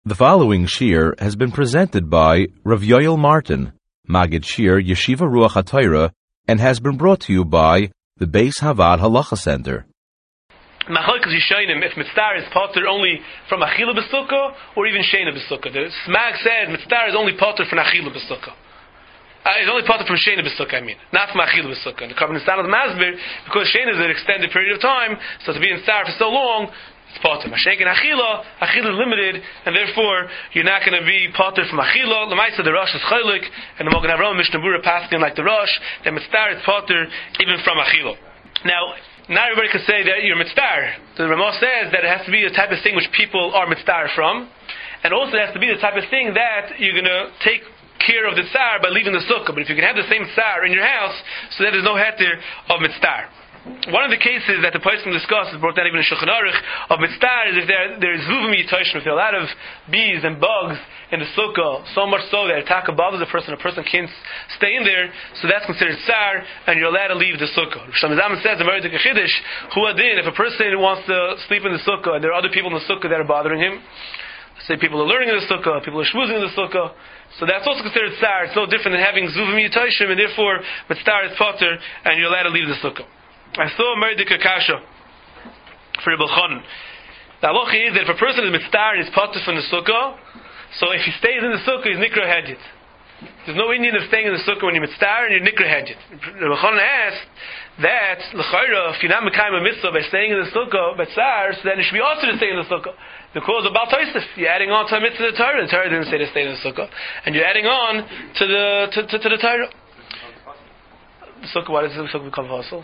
The following shir has been presented by Rav Yoel Martin, Maggid Shir Yeshiva Ruach HaTorah, and has been brought to you by the Beis Havad Halacha Center. Machlokes Yishayim, if mitzvah is potter only from achila b'sukkah or even sheina b'sukkah. The Smag said mitzvah is only potter from achila b'sukkah. It's only potter from sheina b'sukkah, not from achila b'sukkah. The Karban Nisan of the Masber, because sheina is an extended period of time, so to be in star for so long, it's potter. Mashenk and achila is limited, and therefore you're not going to be potter from achila. L'maisa the Rosh is chaylik, and the Mogen Avraham Mishnah Berurah paskin like the Rosh. That mitzvah is potter even from achila. Now, not everybody can say that you're mitzvah. The Ramah says that it has to be the type of thing which people are mitzvah from, and also it has to be the type of thing that you're going to take care of the tsar by leaving the sukkah. But if you can have the same tsar in your house, so that there's no heter of mitzvah. One of the cases that the Poskim discussed is brought down even in Shulchan Aruch of mitzvah is if there is zuvim yitoshim, if there are a lot of bees and bugs in the sukkah, so much so that attack bothers a person can't stay in there, so that's considered tsar, and you're allowed to leave the sukkah. Shlomo Zalman says in Meridike Chiddush, hu adin, if a person wants to sleep in the sukkah and there are other people in the sukkah that are bothering him, say people are learning in the sukkah, people are shmuzing in the sukkah, so that's also considered tsar. It's no different than having zuvim yitoshim, and therefore mitzvah is potter, and you're allowed to leave the sukkah. I saw Meridike Kasha for Rebbe Chanan. The halacha is that if a person is mitzvah and is potter from the sukkah, so if he stays in the sukkah, he's nikra hedjit. There's no Indian of staying in the sukkah when you're mitzvah and you're nikra hedjit. Rebbe Chanan asked that l'chayra, if you're not mekayim a mitzvah by staying in the sukkah, mitzvah, so then it should be also to stay in the sukkah. Because of Baal Tosef, you're adding on to a mitzvah of the Torah. The Torah didn't say to stay in the sukkah, and you're adding on to the Torah. The sukkah, why does the sukkah become fossil?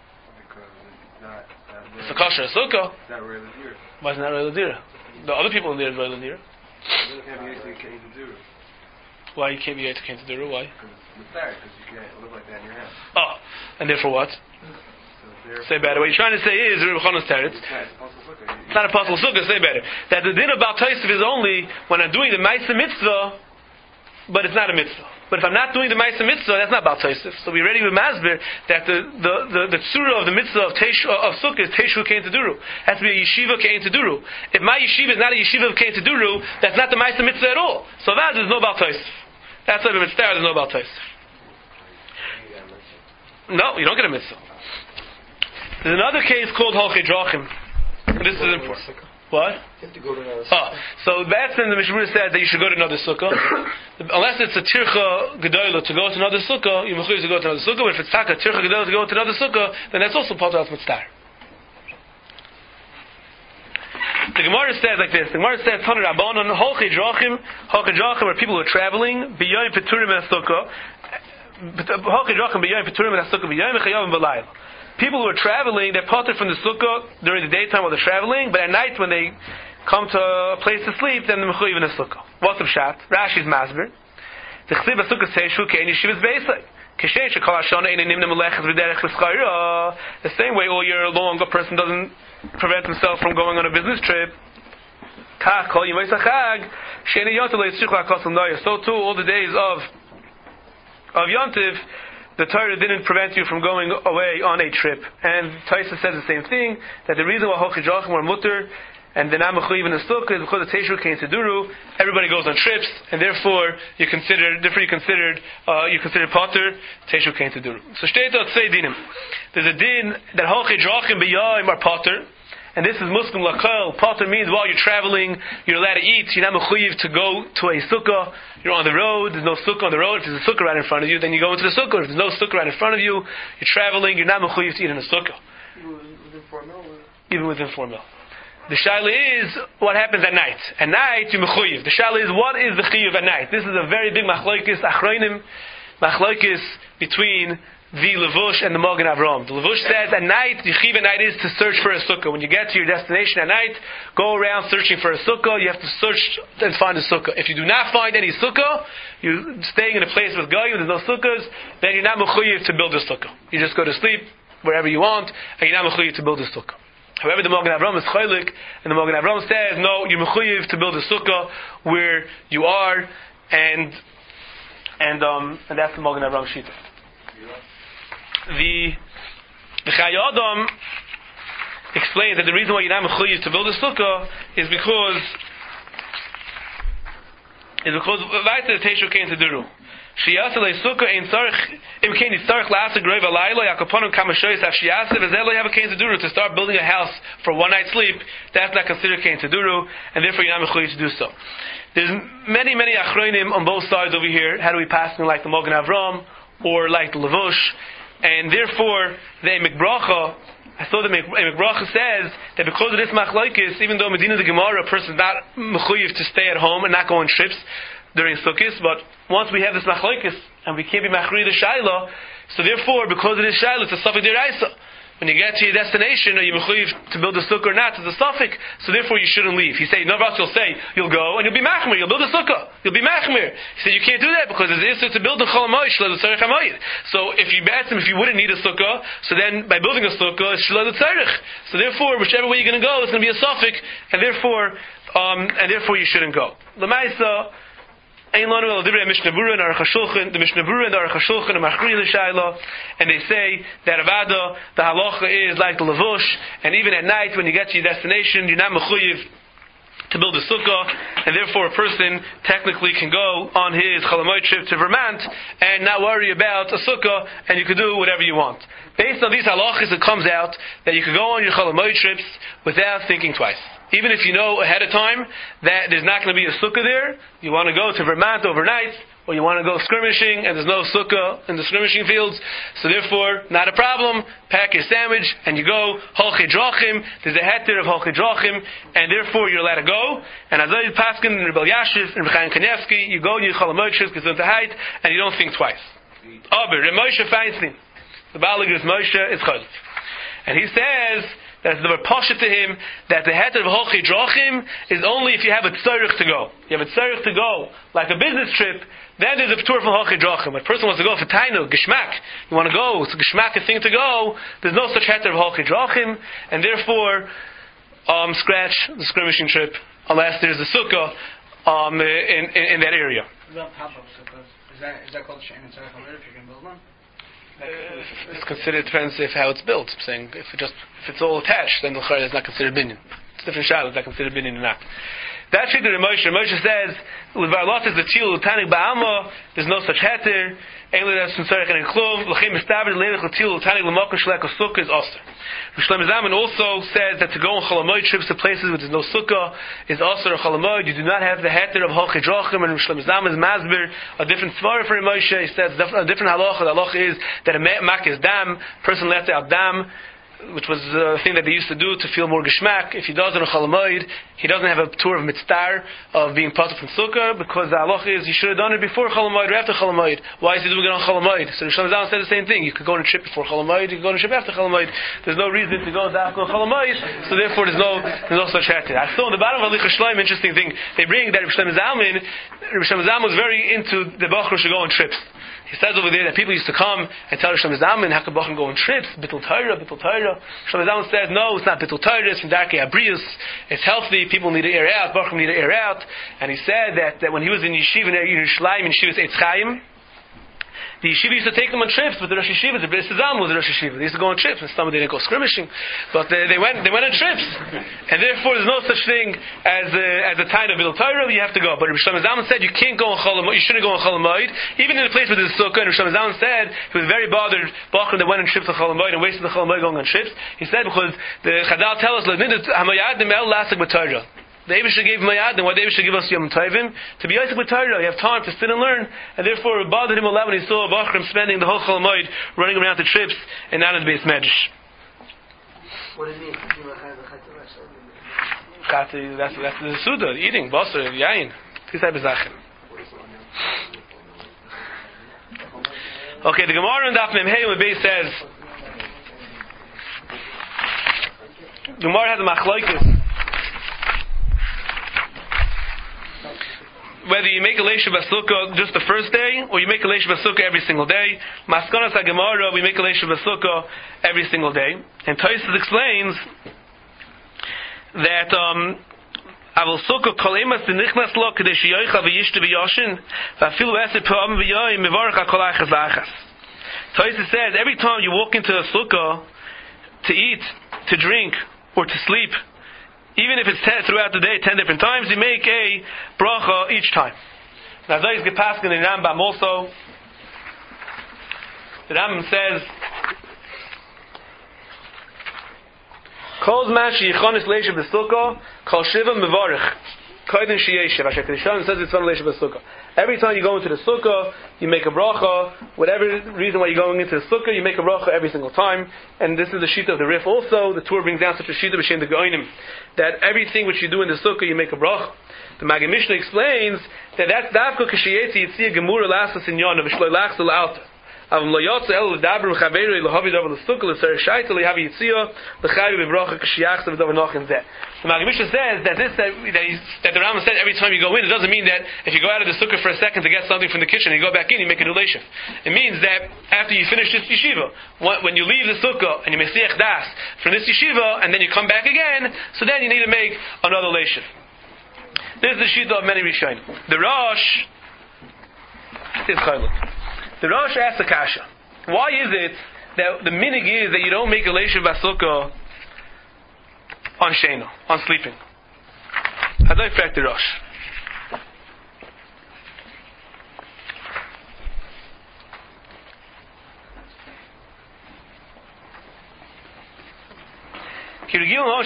It's a kosher sukkah. It's not really deer. Why is it not really deer? The other people in there is really deer. You can't be able to do it. Why you can't be able to do it? Why? Because it's tired, because you can't live like that in your house. Oh, and therefore what? So say better. What you're trying to say is Rebbe Chanan's teretz. It's not a possible sukkah. Say better. That the din about Tosef is only when I'm doing the Ma'aseh mitzvah, but it's not a mitzvah. But if I'm not doing the Ma'aseh mitzvah, that's not Baal Tosef. So we already with Masber that the tzura of the mitzvah of sukkah is Teshu Kein Teduru. It has to be a yeshiva Kein Teduru. If my yeshiva is not a yeshiva of Kein Teduru, that's not the Ma'aseh mitzvah at all. So that there's no Baal Tosef. That's why the mitzvah there's no Baal Tosef. No, you don't get a mitzvah. There's another case called Holchei Drachim. This is important. What? You have to go to another sukkah. So that's when the Mishnah Berurah said that you should go to another sukkah. Unless it's a tircha gedola to go to another sukkah, you must to go to another sukkah. But if it's taka tircha gedola to go to another sukkah, then that's also part of mitzvah. The Gemara says like this. The Gemara says, "Tanu Rabbanon Holchei Drachim are people who are traveling b'yom peturim in a sukkah. Holchei Drachim b'yom peturim in a sukkah b'yom chayavim b'layl." People who are traveling, they're parted from the sukkah during the daytime while they're traveling, but at night when they come to a place to sleep, then they're mechuyev in the sukkah. What's the pshat? Rashi's masber. The chsiv sukkah seishu kein yeshivas beisai. Kishen shekol hashana ein nimna melechas v'derech l'schayra. The same way all year long a person doesn't prevent himself from going on a business trip. Kach kol yimei sachag shein yontiv le'yitzich la'kosel noya. So too all the days of Yontiv, the Torah didn't prevent you from going away on a trip. And Taisa says the same thing, that the reason why Holchei Drachim were mutter, and they're not mechuyev in the sukkah, is because the Teshu Kein Teduru, everybody goes on trips, and therefore you considered potter, Teshu Kein Teduru. So steht dort zwei dinim. There's a din that Holchei Drachim b'yayim are potter, and this is Muslim lakal. Potter means while you're traveling, you're allowed to eat. You're not mechuyev to go to a sukkah. You're on the road. There's no sukkah on the road. If there's a sukkah right in front of you, then you go into the sukkah. If there's no sukkah right in front of you, you're traveling. You're not mechuyev to eat in a sukkah. Even within 4 mil. The shaila is what happens at night. At night you're mechuyev. The shaila is what is the chiyuv at night. This is a very big machlokes achronim, machlokes between the Levush and the Mogen Avraham. The Levush says at night, the chiv at night is to search for a sukkah. When you get to your destination at night, go around searching for a sukkah. You have to search and find a sukkah. If you do not find any sukkah, you're staying in a place with goyim, there's no sukkahs, then you're not mechuyev to build a sukkah. You just go to sleep wherever you want, and you're not mechuyev to build a sukkah. However, the Mogen Avraham is chaylik, and the Mogen Avraham says, no, you're mechuyev to build a sukkah where you are, and that's the Mogen Avraham shita. The Chayei Adam explains that the reason why you're not mechuyev to build a sukkah is because is because weiter the Teishu came to Duru. Shiyasa le sukkah in sarch imkain sarch lasa grave alayla yakaponum kamashoyis af shiyasa vezelo have a kain to duru to start building a house for one night's sleep. That's not considered kain to duru, and therefore you're not mechuyev to do so. There's many achronim on both sides over here. How do we pass them like the Mogen Avram or like the Levush? And therefore the Emek Bracha, I saw the Emek Bracha says that because of this machlokes, even though Medina the Gemara, a person is not mechuyev to stay at home and not go on trips during Sukkot, but once we have this machlokes and we can't be machri the Shaila, so therefore because of this Shaila it's a suffix deraisa. When you get to your destination, are you mechuyev to build a sukkah or not? It's a suffix, so therefore you shouldn't leave. He say, no, you'll say you'll go and you'll be machmir, you'll build a sukkah, you'll be machmir. He said you can't do that because it's to build a cholamoy shelo tzarich hamoyed. So if you ask him if you wouldn't need a sukkah, so then by building a sukkah it's shelo tzarich. So therefore, whichever way you're going to go, it's going to be a suffix, and therefore you shouldn't go. L'maisa. The Mishnah Berurah and Aruch HaShulchan, the Mishnah Berurah and the Aruch HaShulchan are machri l'shayla, and they say that avada, the halacha is like the levush, and even at night when you get to your destination, you're not mechuyev to build a sukkah, and therefore a person technically can go on his chalamoy trip to Vermont and not worry about a sukkah, and you can do whatever you want. Based on these halachas, it comes out that you can go on your chalamoy trips without thinking twice. Even if you know ahead of time that there's not going to be a sukkah there, you want to go to Vermont overnight, or you want to go skirmishing and there's no sukkah in the skirmishing fields, so therefore, not a problem, pack your sandwich and you go, holchei drachim, there's a heter of holchei drachim, and therefore you're allowed to go, and as I paskin and Rebel Yashiv and Rechaim Kanievsky, you go, you chalamoyches, gesund height, and you don't think twice. Aber, Moshe Feinstein, the Balagus Moshe is chaylev. And he says, that's the pasha to him that the heter of holchei drachim is only if you have a tzarich to go. You have a tzarich to go, like a business trip. Then there's a tour from holchei drachim. When a person wants to go for tainu, geshmak, you want to go, it's a geshmak thing to go. There's no such heter of holchei drachim, and therefore, scratch the skirmishing trip unless there's a sukkah in that area. What about pop-up sukkahs? Is that called shein and tzarich if you can build one? It's considered, depends how it's built. I'm saying if it's all attached, then it's not considered binyan. It's different shayla, it's not considered binyan or not. That shit that Moshe says, with Varlot is the Tzil Tanik Ba'alma, there's no such heter, Ain't that's from Tzarech and Klov, L'chem Mistabed, Leilech L'Tzil Tanik L'Mokah Shlek Sukkah is Oster. Shlomo Zalman also says that to go on Cholamoid trips to places where there's no sukkah is Oster or Cholamoid. You do not have the heter of holchei drachim, and Shlomo Zalman's Masber, a different svara for Moshe. He says a different halacha. The halacha is that a mak is dam, person left out dam, which was a thing that they used to do to feel more geshmak. If he does it on Cholamoid, he doesn't have a tour of mitzvah of being part of sukkah, because the halacha is he should have done it before Cholamoid or after Cholamoid. Why is he doing it on Cholamoid? So Shlomo Zalman said the same thing. You could go on a trip before Cholamoid, you could go on a trip after Cholamoid. There's no reason to go on Cholamoid, so therefore there's no such heter. I saw in the bottom of Halichas Shloim, interesting thing. They bring that Shlomo Zalman was very into the Bachur should go on trips. He says over there that people used to come and tell Shlomo Zalman how can Bachur go on trips, Bittul Torah. Shlomo Zalman says, no, it's not Bittul Torah, it's from Darkei Abrius, it's healthy, people need to air out, Bachur need to air out. And he said that when he was in Yeshiva in Yerushalayim, in Yeshiva's Eitz Chaim, the yeshiva used to take them on trips, but the Rosh Yeshiva, the Beis Zalman was the Rosh Yeshiva. They used to go on trips, and some of them didn't go skirmishing, but they went on trips, and therefore there's no such thing as a time of Bittul Torah. You have to go. But Rabbi Shlomo Zalman said you can't go on Cholamoid. You shouldn't go on Cholamoid, even in a place where there's a sukkah. And Rabbi Shlomo Zalman said he was very bothered Bachur that went on trips to Cholamoid and wasted the Cholamoid going on trips. He said because the Chazal tell us Hamayadim El Lasik B'Torah. The Eibusha gave Mayad, and why the Eibusha give us Yom Tovim? To be Yosef with Torah, you have time to sit and learn, and therefore it bothered him a lot when he saw Bachram spending the whole Cholamoid running around to trips and not in the Beis Medrash. What does it mean? Chati, that's the Suda, eating, Basar, Yain. These type of Zachen. Okay, the Gemara in Daf Mem Hey Mebei says, Gemara has a machlokes. Whether you make a Leisha Basukah just the first day, or you make a Leisha Basukah every single day. Maskonas HaGemara, we make a Leisha Basukah every single day. And Tosfos explains that Aval Sukkah Kol Emas Nichnas Lo Kedei Sheyoicha V'Yishta V'Yoshin V'Afilu Eser Pa'am V'Yoyim Mevarach HaKol Achas V'Achas. Tosfos says every time you walk into a sukkah to eat, to drink, or to sleep, even if it's throughout the day 10 different times, you make a bracha each time. Now those get passed in the Rambam also. The Rambam says, Kol zman sheyichonis leisha b'sukkah, kol shiva mevarich. Koydin sheyeshiv. Asher Kedishon says it's on leisha b'sukkah. Every time you go into the sukkah, you make a bracha. Whatever reason why you're going into the sukkah, you make a bracha every single time. And this is the sheet of the Rif also. The Torah brings down such a sheet of B'Shem the Goinim, that everything which you do in the sukkah, you make a bracha. The Maggid Mishnah explains that that's davko k'sheyetzi yitzia gemura lasas in yona v'shloi lachs l'alta. Avim lo yotze el l'daber v'chaveru l'havi davar l'sukkah l'ser shaita l'havi yitzia l'chavi v'bracha k'sheyachsa v'davar nochin zeh. The Maggid Mishnah says that that the Rambam said every time you go in, it doesn't mean that if you go out of the sukkah for a second to get something from the kitchen and you go back in, you make a new leishav. It means that after you finish this yeshiva, when you leave the sukkah and you mesiach das from this yeshiva and then you come back again, so then you need to make another leishav. This is the shita of many Rishonim. The Rosh is chaylik. The Rosh asks a kasha. Why is it that the minig is that you don't make a leishav basukah on sheino, on sleeping? I don't affect the Rosh. The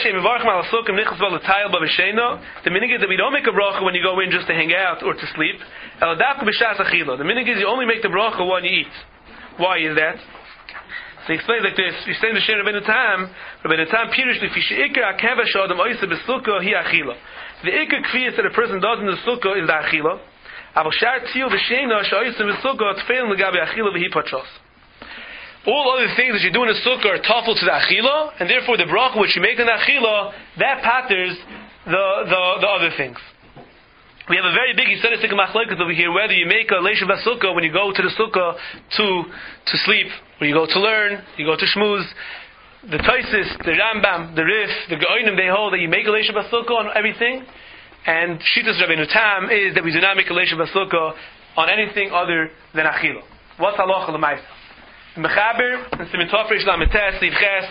minig is that we don't make a bracha when you go in just to hang out or to sleep. The minig is you only make the bracha when you eat. Why is that? So he explains like this. He says the Shem Rabbeinu Tam Pirush Lefi she'ikar hakeva she'adam oisa b'sukkah hi achila. The ikar kfiyas that a person does in the sukkah is the achila. Aval shar tziyul v'sheina she'oisa b'sukkah tfeilin l'gabe achila v'hi patros. All other things that you do in the sukkah are tafel to the achila, and therefore the bracha which you make in the achila, that patters the other things. We have a very big Yisraelistic machlokes over here, whether you make a leishav basukah when you go to the sukkah to sleep, or you go to learn, you go to shmuz. The Taisis, the Rambam, the Rif, the Goinim, they hold that you make a leishav basukah on everything, and Shitas Rabbeinu Tam is that we do not make a leishav basukah on anything other than achila. What's halacha l'maisa? Mechaber and Simin Tofresh Lametes Livches.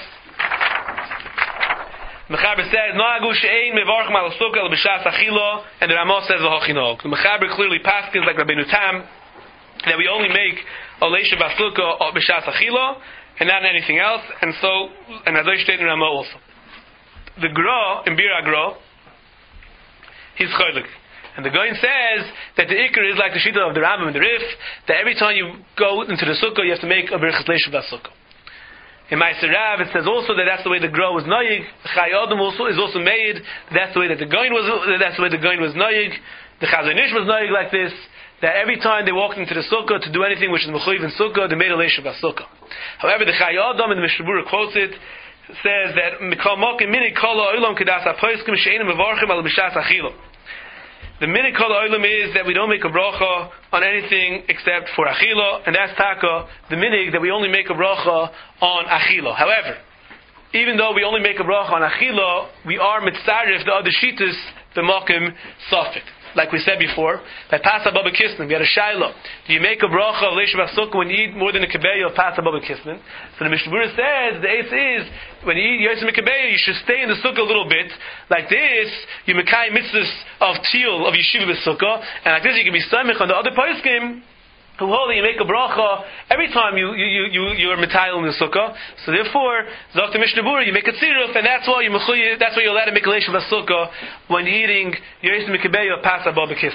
Mechaber says Noagu she'ein mevarch mal sukkah l'b'shas achila, and the Ramah says v'hochinog. The Mechaber clearly paskins like Rabbeinu Tam that we only make a leishav basukah b'shas achila and not anything else, and so and Adoy Shteit in Ramah also. The Gra in Bir Agra, he's chaylik. And the Goin says that the Iker is like the Shita of the Rambam and the Rif, that every time you go into the Sukkah, you have to make a Birchas Leishav Sukkah. In Ma'aser Rav, it says also that that's the way the Gra was Noyig. Chai Adam also is also made. That's the way that the Goin was. That's the way the Goin was Noyig. The Chazon Ish was Noyig like this. That every time they walked into the Sukkah to do anything which is Mechuyev in Sukkah, they made a Leishav Sukkah. However, the Chai Adam in the Mishnah Berurah quotes it, says that Mikol Mokim Mini Kol Ha'olam Kedas HaPoskim She'enim Mevarchim Al B'Shas Achila. The minik kol ha'olam is that we don't make a bracha on anything except for achila, and that's taka, the minik that we only make a bracha on achila. However, even though we only make a bracha on achila, we are mitzarif the other shitas, the mokim safek. Like we said before, by Pasa Baba Kisnin, we had a shaila. Do you make a bracha of leishav basukah when you eat more than a kebeya of Pasa Baba Kisnin? So the Mishnah Berurah says, the eighth is, when you eat yosem kebeya, you should stay in the sukkah a little bit. Like this, you mekai mitzvahs of tiyul, of yeshiva basukah, and like this you can be samich on the other poskim, who hold that you make a bracha every time you're mitayil in the sukkah. So therefore, Dr. Mishnah Berurah, you make a tziruf, and that's why you're allowed to make a leishav basukah when you're eating yosem kebeya pasa baba kis.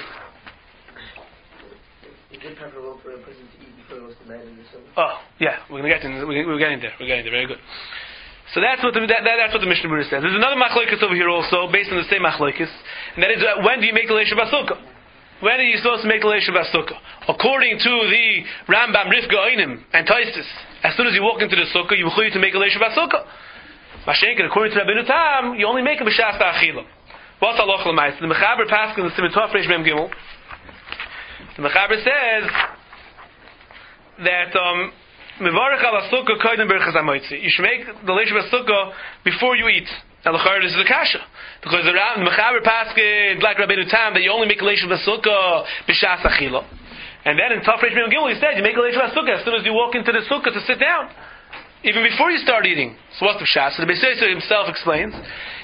Is it preferable for a person to eat before he goes to bed in the sukkah? Oh, yeah, we're getting there. Very good. So that's what the Mishnah Berurah says. There's another machlokes over here also, based on the same machlokes, and that is when do you make the leishav basukah? When are you supposed to make a leishav basukah? According to the Rambam, Rif Goinim, and Taisis, as soon as you walk into the sukkah, you will to make a leishav basukah. Mashenkin, according to Rabbeinu Tam, you only make a b'shas ha'achila. What's halacha l'maisa? The Mechaber passes in the Siman Tov Reish Mem Gimel. The Mechaber says that mevarich al sukkah koydem berachas hamoitzi. You should make the leishav basukah before you eat. Now, this is a kasha. Because the Mechaber paskin, like Rabbeinu Tam, that you only make a leishav basukah b'shas achila. And then in Tov Reish Mem Gimel, he said, you make a leishav basukah as soon as you walk into the sukkah to sit down. Even before you start eating. So what's the pshat? So the Beis Yosef himself explains. He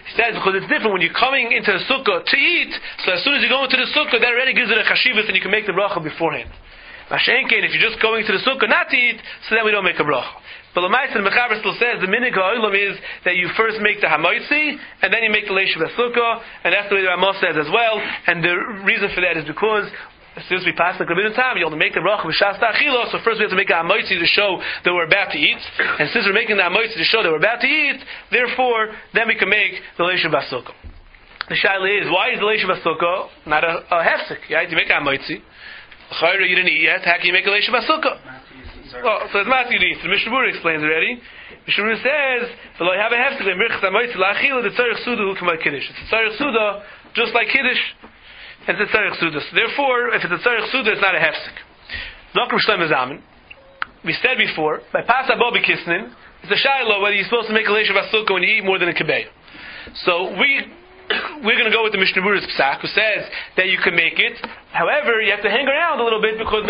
He says because it's different when you're coming into the sukkah to eat. So as soon as you go into the sukkah, that already gives it a chashivas, and you can make the bracha beforehand. Mashenkein, if you're just going to the sukkah not to eat, so then we don't make a bracha. But Lamais and Mechaber still says the minhag ha'olam is that you first make the hamaitzi and then you make the leishav sukkah, and that's the way the Ramah says as well. And the reason for that is because as soon as we pass the Rabbeinu time, you have to make the bracha b'shas ta'achila. So first we have to make a hamaitzi to show that we're about to eat, and since we're making the hamaitzi to show that we're about to eat, therefore then we can make the leishav sukkah. The shaila is, why is the leishav sukkah not a hefsek? Right? You make a hamaitzi. You didn't eat yet. How can you make a leishav sukkah? Oh, so it's Matthew Reese. The Mishnah Berurah explains already. Mishnah Berurah says, "V'lo have a hefsek le'mirchas hamaitzi la'achila the tzarich suda hu k'may kiddush." It's a tzarich suda just like kiddush, and it's a tzarich suda. So therefore, if it's a tzarich suda, it's not a hefsek. Dr. Shlomo Zalman, we said before, by pas haba b'kisnin, it's a shiloh whether you're supposed to make a leishav sukkah when you eat more than a kibbeh. So we're going to go with the Mishnah Berurah's psak, who says that you can make it. However, you have to hang around a little bit because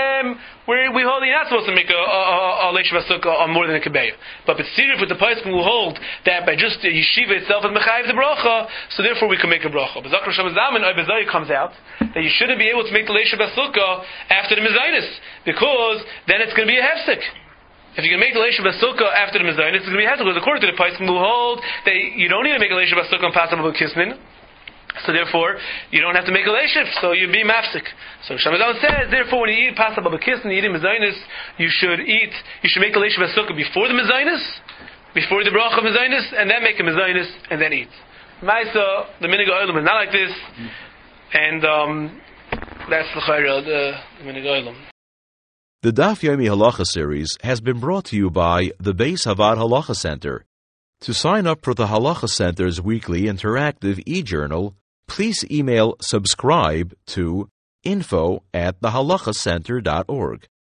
we hold you're not supposed to make a leishav sukkah on more than a kibbeh. But B'tzirif with the Paiskim will hold that by just the yeshiva itself is mechayiv the bracha, so therefore we can make a bracha. But Zakar Shlomo Zalman Oibazai comes out that you shouldn't be able to make the leishav sukkah after the mezainis because then it's going to be a hefsek. If you can make the leishav sukkah after the mezainis, it's going to be hefsek because according to the Paiskim will hold that you don't need to make a leishav sukkah on pasal b'kisnin. So therefore, you don't have to make a leishav, so you'd be mafsik. So Shlomo Zalman says, therefore, when you eat pasal b'kisnin, you eat in mezainis, you should make the leishav sukkah before the mezainis, before the bracha of mezainis, and then make a mezainis, and then eat. Ma'isa, the minhag ha'olam is not like this, and that's the minhag ha'olam. The Daf Yomi Halacha series has been brought to you by the Beis Havad Halacha Center. To sign up for the Halacha Center's weekly interactive e-journal, please email subscribe to info@thehalachacenter.org.